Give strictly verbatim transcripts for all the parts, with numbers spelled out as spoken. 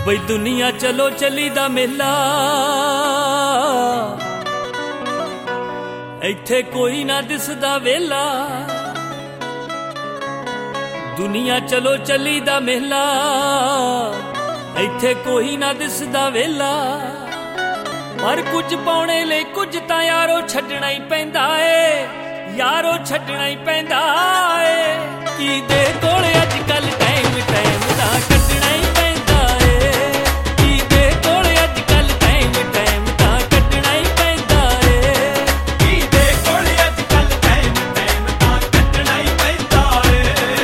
ਬਈ ਦੁਨੀਆ ਚਲੋ ਚੱਲੀ ਦਾ ਮੇਲਾ, ਇੱਥੇ ਕੋਈ ਨਾ ਦਿਸਦਾ ਵੇਲਾ। ਦੁਨੀਆ ਚਲੋ ਚੱਲੀ ਦਾ ਮੇਲਾ, ਇੱਥੇ ਕੋਈ ਨਾ ਦਿਸਦਾ ਵੇਲਾ। ਪਰ ਕੁਝ ਪਾਉਣੇ ਲਈ ਕੁਝ ਤਾਂ ਯਾਰੋ ਛੱਡਣਾ ਹੀ ਪੈਂਦਾ ਏ, ਯਾਰੋ ਛੱਡਣਾ ਹੀ ਪੈਂਦਾ ਏ। ਕੀ ਦੇ ਕੋਲ ਅੱਜ ਕੱਲ ਟਾਈਮ ਟਾਈਮ ਦਾ ਕੱਢਣਾ ਹੀ ਪੈਂਦਾ ਏ, ਕੀ ਦੇ ਕੋਲ ਅੱਜ ਕੱਲ ਟਾਈਮ ਟਾਈਮ ਦਾ ਕੱਢਣਾ ਹੀ ਪੈਂਦਾ ਏ, ਕੀ ਦੇ ਕੋਲ ਅੱਜ ਕੱਲ ਟਾਈਮ ਟਾਈਮ ਦਾ ਕੱਢਣਾ ਹੀ ਪੈਂਦਾ ਏ।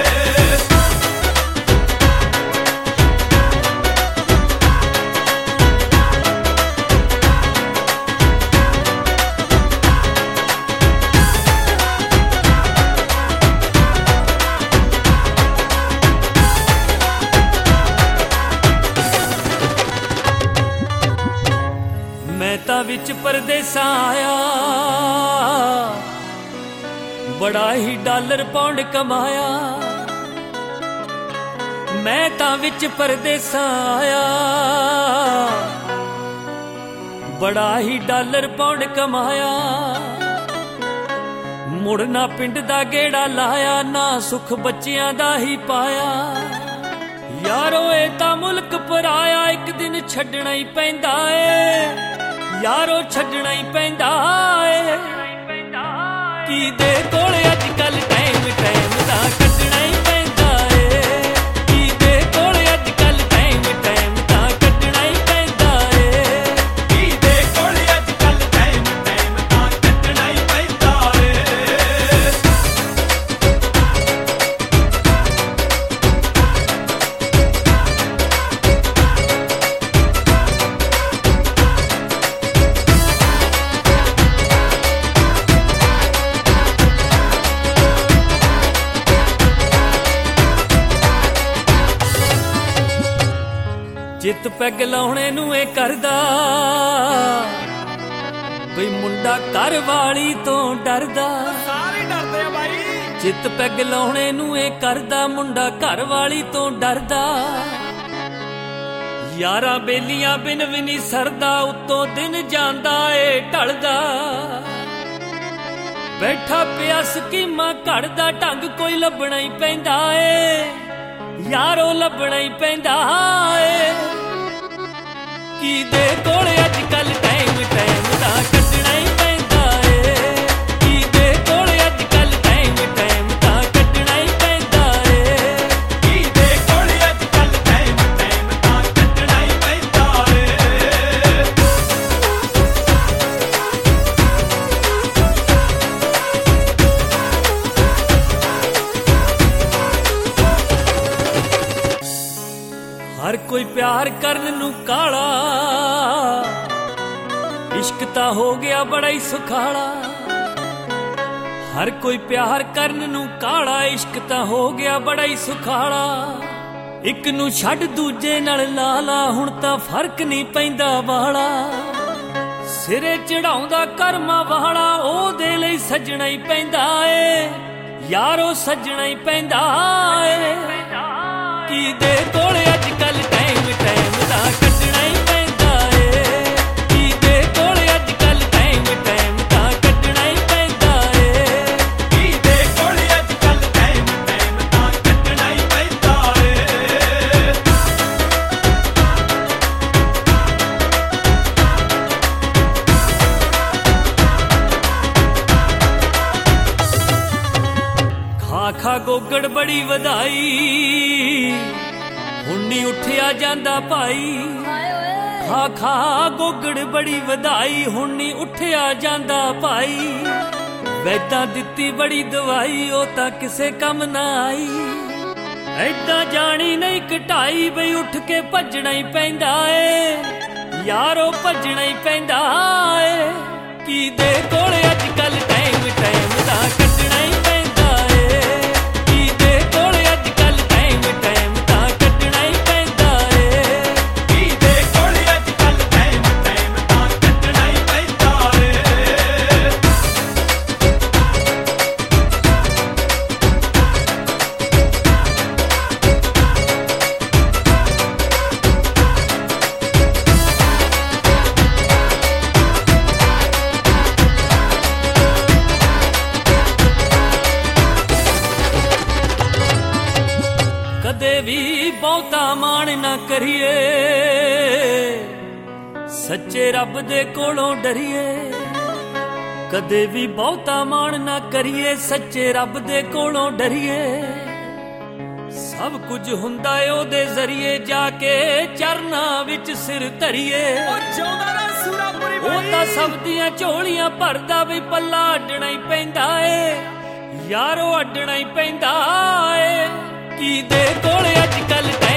ਮੈਂ ਤਾਂ ਵਿੱਚ ਪਰਦੇਸਾਂ ਆਇਆ, ਬੜਾ ਹੀ ਡਾਲਰ ਪੌਂਡ ਕਮਾਇਆ। ਮੈਂ ਤਾਂ ਵਿੱਚ ਪਰਦੇਸਾਂ ਆਇਆ, ਬੜਾ ਹੀ ਡਾਲਰ ਪੌਂਡ ਕਮਾਇਆ। ਮੁੜ ਨਾ ਪਿੰਡ ਦਾ ਗੇੜਾ ਲਾਇਆ, ਨਾ ਸੁੱਖ ਬੱਚਿਆਂ ਦਾ ਹੀ ਪਾਇਆ। ਯਾਰੋ ਇਹ ਤਾਂ ਮੁਲਕ ਪਰਾਇਆ, ਇੱਕ ਦਿਨ ਛੱਡਣਾ ਹੀ ਪੈਂਦਾ ਏ, ਯਾਰੋ ਛੱਡਣਾ ਹੀ ਪੈਂਦਾ ਏ। ਕੀ ਦੇ ਕੋਲ ਅੱਜ ਕੱਲ ਟਾਈਮ ਟਾਈਮ ਦਾ ਕੱਢਣਾ ਹੀ ਪੈਂਦਾ ਏ, ਕੀ ਦੇ ਕੋਲ ਅੱਜ ਕੱਲ ਟਾਈਮ ਟਾਈਮ ਦਾ ਕੱਢਣਾ ਹੀ ਪੈਂਦਾ ਏ, ਕੀ ਦੇ ਕੋਲ ਅੱਜ ਕੱਲ ਟਾਈਮ ਟਾਈਮ ਦਾ ਕੱਢਣਾ ਹੀ ਪੈਂਦਾ ਏ। ਜਿੱਤ ਪੈਗ ਲਾਉਣੇ ਨੂੰ ਇਹ ਕਰਦਾ, ਬਈ ਮੁੰਡਾ ਘਰ ਵਾਲੀ ਤੋਂ ਡਰਦਾ। ਸਾਰੇ ਡਰਦੇ ਆ ਬਾਈ, ਜਿੱਤ ਪੈਗ ਲਾਉਣੇ ਨੂੰ ਇਹ ਕਰਦਾ, ਮੁੰਡਾ ਘਰ ਵਾਲੀ ਤੋਂ ਡਰਦਾ। ਯਾਰਾਂ ਬੇਲੀਆਂ ਬਿਨ ਵੀ ਨਹੀਂ ਸਰਦਾ, ਉੱਤੋਂ ਦਿਨ ਜਾਂਦਾ ਏ ਢਲਦਾ। ਬੈਠਾ ਪਿਆ ਸਕੀਮਾਂ ਘੜਦਾ, ਢੰਗ ਕੋਈ ਲੱਭਣਾ ਹੀ ਪੈਂਦਾ ਏ, ਯਾਰੋ ਲੱਭਣਾ ਹੀ ਪੈਂਦਾ ਏ। ਕੀ ਦੇ ਕੋਲ ਅੱਜ ਕੱਲ ਟਾਈਮ ਟਾਈਮ ਦਾ ਕੱਢਣਾ ਹੀ ਪੈਂਦਾ ਏ, ਕੀ ਦੇ ਕੋਲ ਅੱਜ ਕੱਲ ਟਾਈਮ ਟਾਈਮ ਦਾ ਕੱਢਣਾ ਹੀ ਪੈਂਦਾ ਏ, ਕੀ ਦੇ ਕੋਲ ਅੱਜ ਕੱਲ ਟਾਈਮ ਟਾਈਮ ਦਾ ਕੱਢਣਾ ਹੀ ਪੈਂਦਾ ਏ। ਹਰ ਕੋਈ ਪਿਆਰ ਕਰਨ ਨੂੰ ਕਾਲਾ, ਇਸ਼ਕ ਤਾਂ ਹੋ ਗਿਆ ਬੜਾ ਹੀ ਸੁਖਾਲਾ। ਹਰ ਕੋਈ ਪਿਆਰ ਕਰਨ ਨੂੰ ਕਾਲਾ, ਇਸ਼ਕ ਤਾਂ ਹੋ ਗਿਆ ਬੜਾ ਹੀ ਸੁਖਾਲਾ। ਇੱਕ ਨੂੰ ਛੱਡ ਦੂਜੇ ਨਾਲ ਲਾ ਲਾ, ਹੁਣ ਤਾਂ ਫਰਕ ਨਹੀਂ ਪੈਂਦਾ ਵਾਲਾ। ਸਿਰੇ ਚੜਾਉਂਦਾ ਕਰਮਾਂ ਵਾਲਾ, ਉਹਦੇ ਲਈ ਸੱਜਣਾ ਹੀ ਪੈਂਦਾ ਏ, ਯਾਰੋ ਸੱਜਣਾ ਹੀ ਪੈਂਦਾ ਏ। ਕੀ ਦੇ ਕੋਲ ਅੱਜ ਕੱਲ ਟਾਈਮ ਟਾਈਮ ਦਾ ਕੱਢਣਾ ਹੀ ਪੈਂਦਾ ਏ, ਕੀ ਦੇ ਕੋਲ ਅੱਜ ਕੱਲ ਟਾਈਮ ਟਾਈਮ ਦਾ ਕੱਢਣਾ ਹੀ ਪੈਂਦਾ ਏ, ਕੀ ਦੇ ਕੋਲ ਅੱਜ ਕੱਲ ਟਾਈਮ ਟਾਈਮ ਦਾ ਕੱਢਣਾ ਹੀ ਪੈਂਦਾ ਏ। ਖਾ ਖਾ ਗੋਗੜ ਬੜੀ ਵਧਾਈ, ਹੁਣ ਨੀ ਉੱਠਿਆ ਜਾਂਦਾ ਭਾਈ। ਖਾ ਖਾ ਗੋਗੜ ਬੜੀ ਵਧਾਈ, ਹੁਣ ਨੀ ਉੱਠਿਆ ਜਾਂਦਾ ਭਾਈ। ਵੈਦਾਂ ਦਿੱਤੀ ਬੜੀ ਦਵਾਈ, ਉਹ ਤਾਂ ਕਿਸੇ ਕੰਮ ਨਾ ਆਈ। ਐਦਾਂ ਜਾਣੀ ਨਹੀਂ ਘਟਾਈ, ਬਈ ਉੱਠ ਕੇ ਭੱਜਣਾ ਹੀ ਪੈਂਦਾ ਏ, ਯਾਰੋ ਭੱਜਣਾ ਹੀ ਪੈਂਦਾ ਏ। ਕੀ ਦੇ ਕੋਲ ਅੱਜ ਕੱਲ ਟਾਈਮ ਟਾਈਮ ਦਾ ਕੱਢਣਾ ਹੀ ਪੈਂਦਾ ਏ, ਕੀ ਦੇ ਕੋਲ ਅੱਜ ਕੱਲ ਟਾਈਮ ਟਾਈਮ ਦਾ ਕੱਢਣਾ ਹੀ ਪੈਂਦਾ ਏ, ਕੀ ਦੇ ਕੋਲ ਅੱਜ ਕੱਲ ਟਾਈਮ ਟਾਈਮ ਦਾ ਕੱਢਣਾ ਹੀ ਪੈਂਦਾ ਏ। ਵੀ ਬਹੁਤਾ ਮਾਣ ਨਾ ਕਰੀਏ, ਸੱਚੇ ਰੱਬ ਦੇ ਕੋਲੋਂ ਡਰੀਏ। ਕਦੇ ਵੀ ਬਹੁਤਾ ਮਾਣ ਨਾ ਕਰੀਏ, ਸੱਚੇ ਰੱਬ ਦੇ ਕੋਲੋਂ ਡਰੀਏ। ਸਭ ਕੁਝ ਹੁੰਦਾ ਏ ਉਹਦੇ ਜ਼ਰੀਏ, ਜਾ ਕੇ ਚਰਨਾਂ ਵਿੱਚ ਸਿਰ ਧਰੀਏ। ਉਹ ਤਾਂ ਸਭ ਦੀਆਂ ਝੋਲੀਆਂ ਭਰਦਾ, ਵੀ ਪੱਲਾ ਅੱਡਣਾ ਹੀ ਪੈਂਦਾ ਏ ਯਾਰੋ, ਅੱਡਣਾ ਹੀ ਪੈਂਦਾ ਏ। ਕੀ ਦੇ ਕੋਲ ਅੱਜ ਕੱਲ